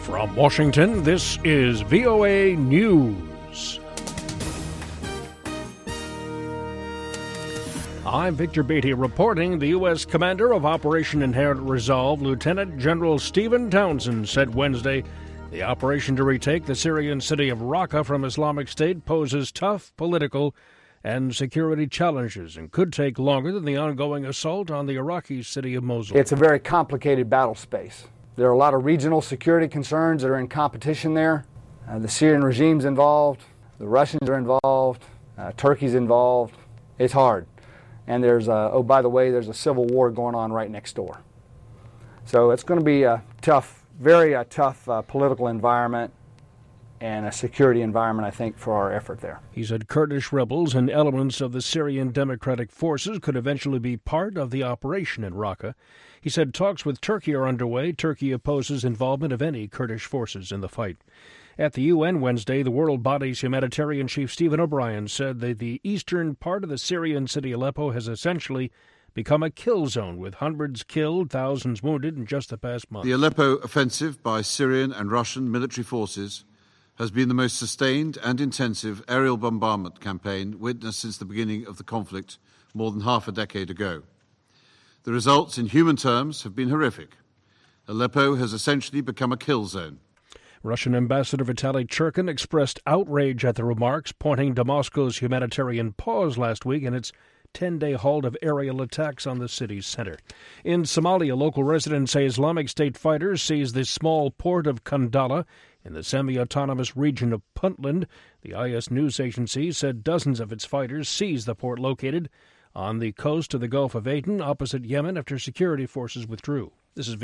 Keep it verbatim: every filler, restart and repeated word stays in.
From Washington, this is V O A News. I'm Victor Beatty reporting. The U S commander of Operation Inherent Resolve, Lieutenant General Stephen Townsend, said Wednesday the operation to retake the Syrian city of Raqqa from Islamic State poses tough political and security challenges and could take longer than the ongoing assault on the Iraqi city of Mosul. It's a very complicated battle space. There are a lot of regional security concerns that are in competition there. Uh, the Syrian regime's involved, the Russians are involved, uh, Turkey's involved. It's hard. And there's, a, oh, by the way, there's a civil war going on right next door. So it's going to be a tough, very uh, tough uh, political environment and a security environment, I think, for our effort there. He said Kurdish rebels and elements of the Syrian Democratic Forces could eventually be part of the operation in Raqqa. He said talks with Turkey are underway. Turkey opposes involvement of any Kurdish forces in the fight. At the U N Wednesday, the world body's humanitarian chief Stephen O'Brien said that the eastern part of the Syrian city Aleppo has essentially become a kill zone, with hundreds killed, thousands wounded in just the past month. The Aleppo offensive by Syrian and Russian military forces has been the most sustained and intensive aerial bombardment campaign witnessed since the beginning of the conflict more than half a decade ago. The results in human terms have been horrific. Aleppo has essentially become a kill zone. Russian Ambassador Vitaly Churkin expressed outrage at the remarks, pointing to Moscow's humanitarian pause last week and its ten-day halt of aerial attacks on the city's center. In Somalia, local residents say Islamic State fighters seized the small port of Kandala in the semi-autonomous region of Puntland. The I S news agency said dozens of its fighters seized the port located on the coast of the Gulf of Aden opposite Yemen after security forces withdrew. This is